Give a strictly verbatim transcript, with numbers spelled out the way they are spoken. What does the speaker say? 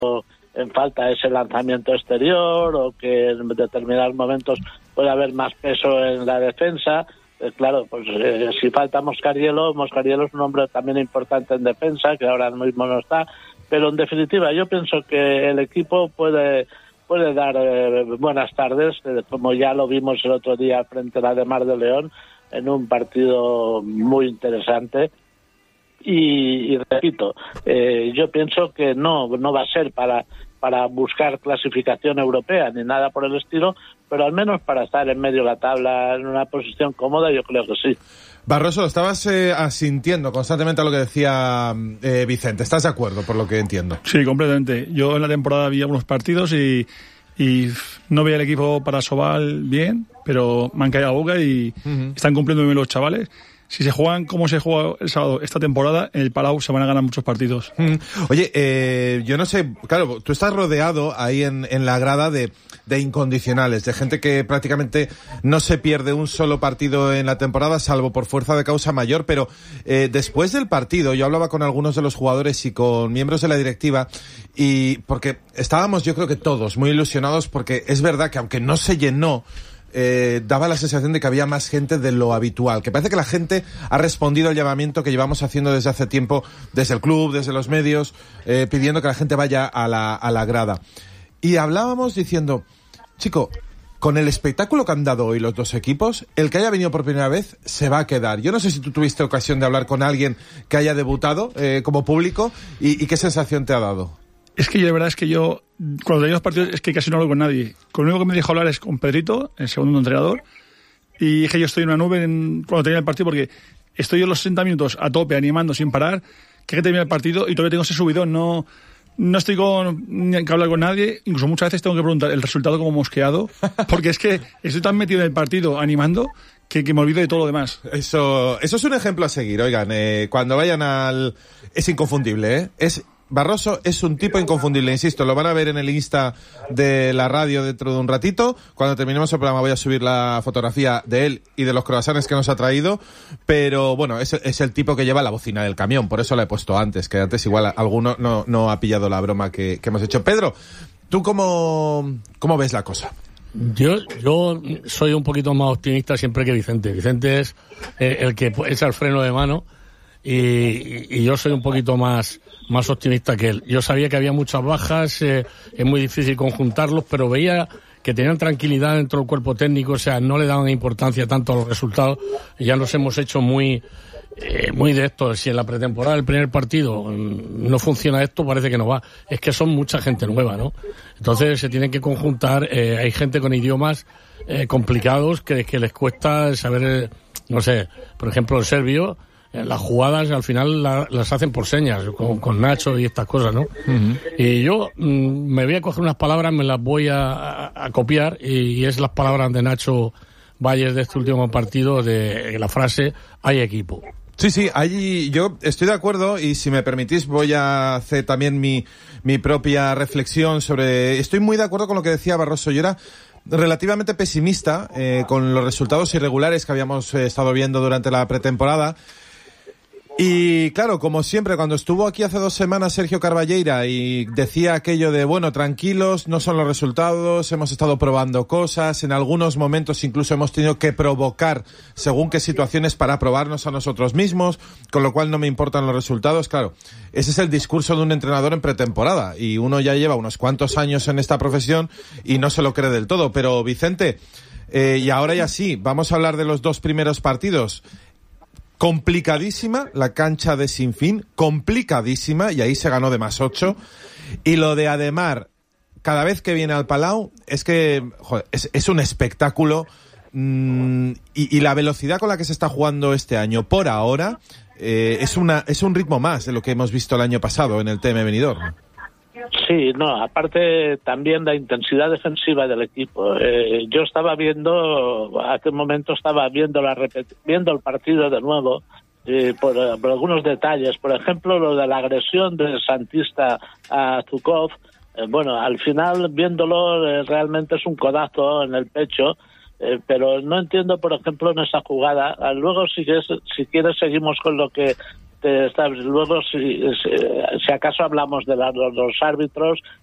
en falta ese lanzamiento exterior o que en determinados momentos puede haber más peso en la defensa. Eh, claro, pues eh, si falta Moscariello, Moscariello es un hombre también importante en defensa, que ahora mismo no está, pero en definitiva yo pienso que el equipo puede puede dar eh, buenas tardes, eh, como ya lo vimos el otro día frente a la de Mar de León, en un partido muy interesante. Y, y repito, eh, yo pienso que no no va a ser para para buscar clasificación europea ni nada por el estilo, pero al menos para estar en medio de la tabla en una posición cómoda, yo creo que sí. Barroso, estabas eh, asintiendo constantemente a lo que decía eh, Vicente. ¿Estás de acuerdo, por lo que entiendo? Sí, completamente. Yo en la temporada vi algunos partidos y, y no veía el equipo para Sobal bien, pero me han caído a boca y uh-huh. están cumpliendo bien los chavales. Si se juegan como se juega el sábado esta temporada, en el Palau se van a ganar muchos partidos. Mm. Oye, eh, yo no sé, claro, tú estás rodeado ahí en, en la grada de, de incondicionales, de gente que prácticamente no se pierde un solo partido en la temporada, salvo por fuerza de causa mayor, pero eh, después del partido, yo hablaba con algunos de los jugadores y con miembros de la directiva, y porque estábamos, yo creo que todos, muy ilusionados, porque es verdad que aunque no se llenó, Eh, daba la sensación de que había más gente de lo habitual, que parece que la gente ha respondido al llamamiento que llevamos haciendo desde hace tiempo, desde el club, desde los medios, eh, pidiendo que la gente vaya a la, a la grada. Y hablábamos diciendo, chico, con el espectáculo que han dado hoy los dos equipos, el que haya venido por primera vez se va a quedar. Yo no sé si tú tuviste ocasión de hablar con alguien que haya debutado eh, como público y, y qué sensación te ha dado. Es que yo, la verdad es que yo, cuando tenía los partidos, es que casi no hablo con nadie. Con lo único que me dijo hablar es con Pedrito, el segundo entrenador, y dije yo estoy en una nube en, cuando tenía el partido, porque estoy yo los sesenta minutos a tope, animando sin parar, que que termina el partido y todavía tengo ese subidón, no, no estoy con, ni que hablar con nadie, incluso muchas veces tengo que preguntar el resultado como mosqueado, porque es que estoy tan metido en el partido animando que, que me olvido de todo lo demás. Eso, eso es un ejemplo a seguir, oigan, eh, cuando vayan al... Es inconfundible, ¿eh? Es... Barroso es un tipo inconfundible, insisto, lo van a ver en el Insta de la radio dentro de un ratito. Cuando terminemos el programa voy a subir la fotografía de él y de los croissants que nos ha traído, pero bueno, es, es el tipo que lleva la bocina del camión, por eso la he puesto antes, que antes igual alguno no, no ha pillado la broma que, que hemos hecho. Pedro, ¿tú cómo, cómo ves la cosa? Yo, yo soy un poquito más optimista siempre que Vicente. Vicente es eh, el que echa el freno de mano y, y yo soy un poquito más... más optimista que él. Yo sabía que había muchas bajas, eh, es muy difícil conjuntarlos, pero veía que tenían tranquilidad dentro del cuerpo técnico, o sea, no le daban importancia tanto a los resultados. Ya nos hemos hecho muy eh, muy de esto. Si en la pretemporada el primer partido no funciona esto, parece que no va. Es que son mucha gente nueva, ¿no? Entonces se tienen que conjuntar. Eh, hay gente con idiomas eh, complicados que, que les cuesta saber, eh, no sé, por ejemplo, el serbio. Las jugadas al final la, las hacen por señas, con, con Nacho y estas cosas, ¿no? Uh-huh. Y yo mm, me voy a coger unas palabras, me las voy a, a, a copiar, y, y es las palabras de Nacho Valles de este último partido, de la frase, hay equipo. Sí, sí, ahí yo estoy de acuerdo, y si me permitís voy a hacer también mi, mi propia reflexión sobre... Estoy muy de acuerdo con lo que decía Barroso. Yo era relativamente pesimista eh, con los resultados irregulares que habíamos eh, estado viendo durante la pretemporada. Y claro, como siempre, cuando estuvo aquí hace dos semanas Sergio Carballeira y decía aquello de, bueno, tranquilos, no son los resultados, hemos estado probando cosas, en algunos momentos incluso hemos tenido que provocar según qué situaciones para probarnos a nosotros mismos, con lo cual no me importan los resultados. Claro, ese es el discurso de un entrenador en pretemporada, y uno ya lleva unos cuantos años en esta profesión y no se lo cree del todo. Pero Vicente, eh, y ahora ya sí, vamos a hablar de los dos primeros partidos. Complicadísima la cancha de Sinfín, complicadísima, y ahí se ganó de más ocho. Y lo de Ademar, cada vez que viene al Palau, es que joder, es, es un espectáculo, mmm, y, y la velocidad con la que se está jugando este año, por ahora, eh, es una es un ritmo más de lo que hemos visto el año pasado en el T M Benidorm. Sí, no, aparte también la intensidad defensiva del equipo. Eh, yo estaba viendo, a aquel momento estaba viendo la repet- viendo el partido de nuevo, eh, por, por algunos detalles. Por ejemplo, lo de la agresión del santista a Zukov. Eh, bueno, al final, viéndolo, eh, realmente es un codazo en el pecho. Eh, pero no entiendo, por ejemplo, en esa jugada. Ah, luego, si quieres, si quieres, seguimos con lo que Te, está, luego, si, si, si acaso hablamos de la, los, los árbitros,